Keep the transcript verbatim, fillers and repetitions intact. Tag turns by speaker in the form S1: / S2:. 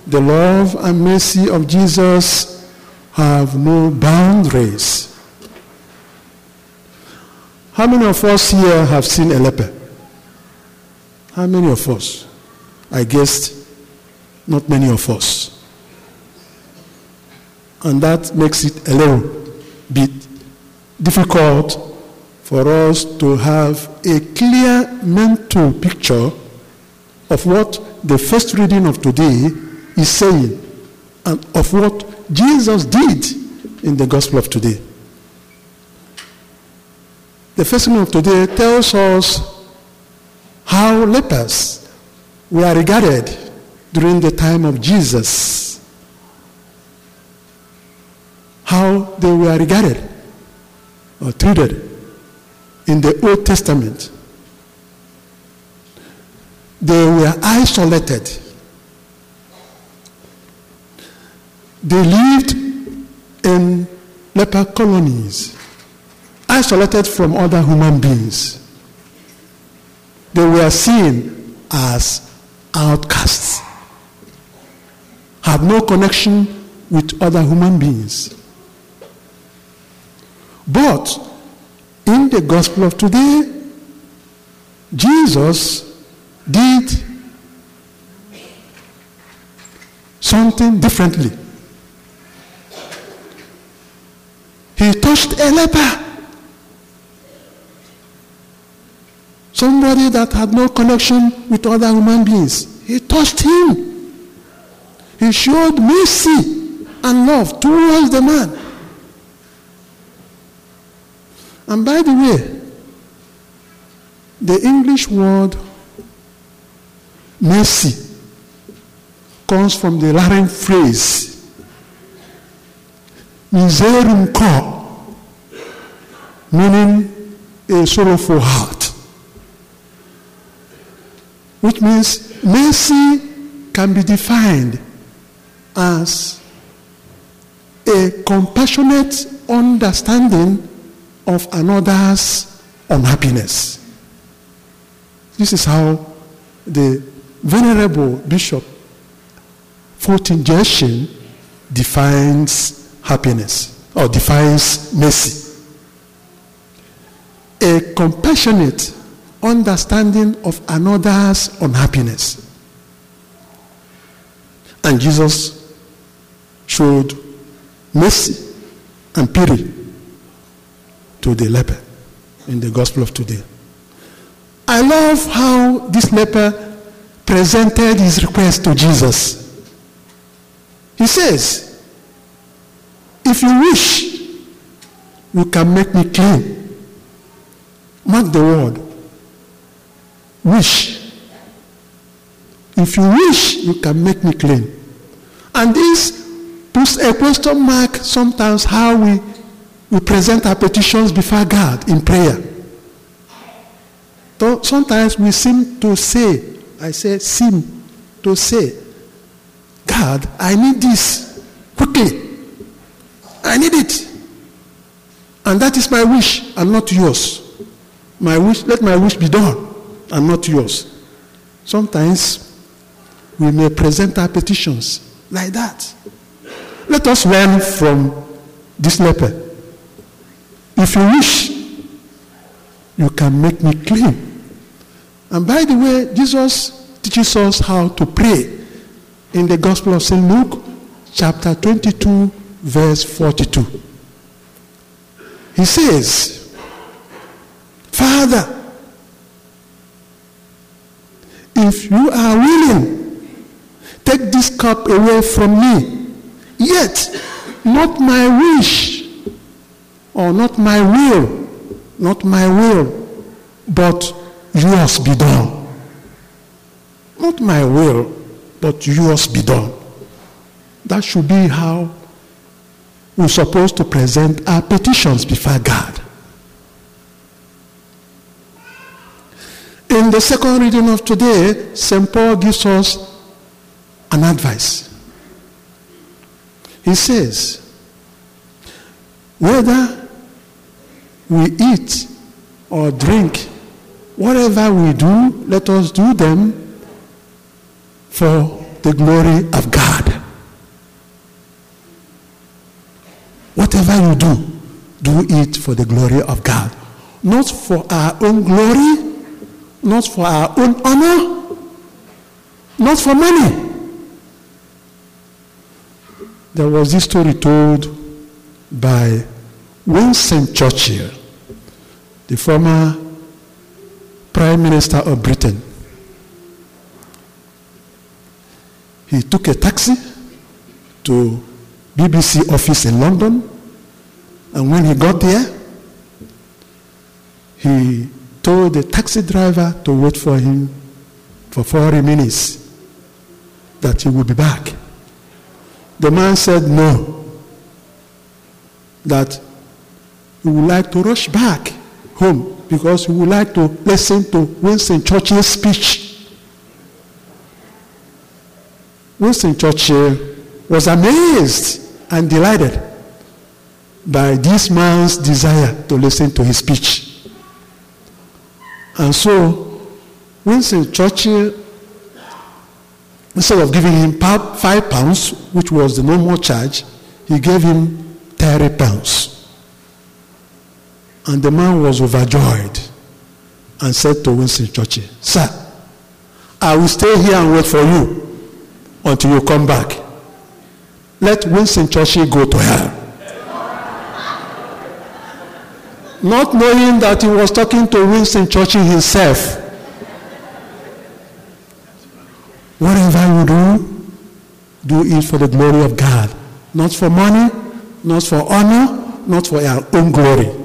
S1: The love and mercy of Jesus have no boundaries. How many of us here have seen a leper? How many of us? I guessed not many of us. And that makes it a little bit difficult for us to have a clear mental picture of what the first reading of today is saying and of what Jesus did in the gospel of today. The first reading of today tells us how lepers were regarded during the time of Jesus. How they were regarded or treated in the Old Testament. They were isolated. They lived in leper colonies, isolated from other human beings. They were seen as outcasts, had no connection with other human beings. But in the gospel of today, Jesus did something differently. He touched a leper. Somebody that had no connection with other human beings. He touched him. He showed mercy and love towards the man. And by the way, the English word mercy comes from the Latin phrase miserum cor, meaning a sorrowful heart, which means mercy can be defined as a compassionate understanding of another's unhappiness. This is how the Venerable Bishop Fulton Sheen defines happiness or defines mercy. A compassionate understanding of another's unhappiness. And Jesus showed mercy and pity to the leper in the gospel of today. I love how this leper presented his request to Jesus. He says, if you wish, you can make me clean. Mark the word. Wish. If you wish, you can make me clean. And this puts a question mark sometimes how we, we present our petitions before God in prayer. So sometimes we seem to say, I say seem to say, God, I need this quickly. I need it. And that is my wish and not yours. My wish, let my wish be done and not yours. Sometimes we may present our petitions like that. Let us learn from this leper. If you wish, you can make me clean. And by the way, Jesus teaches us how to pray in the Gospel of Saint Luke, chapter twenty-two, verse forty-two. He says, Father, if you are willing, take this cup away from me, yet not my wish, or not my will, not my will, but yours be done. Not my will, but yours be done. That should be how we're supposed to present our petitions before God. In the second reading of today, Saint Paul gives us an advice. He says, whether we eat or drink, whatever we do, let us do them for the glory of God. Whatever you do, do it for the glory of God. Not for our own glory, not for our own honor, not for money. There was this story told by Winston Churchill, the former Prime Minister of Britain. He took a taxi to B B C office in London, and when he got there, he told the taxi driver to wait for him for forty minutes, that he would be back. The man said no, that he would like to rush back home because he would like to listen to Winston Churchill's speech. Winston Churchill was amazed and delighted by this man's desire to listen to his speech. And so, Winston Churchill, instead of giving him five pounds, which was the normal charge, he gave him thirty pounds. And the man was overjoyed and said to Winston Churchill, "Sir, I will stay here and wait for you until you come back. Let Winston Churchill go to hell." Not knowing that he was talking to Winston Churchill himself. Whatever you do, do it for the glory of God. Not for money, not for honor, not for our own glory.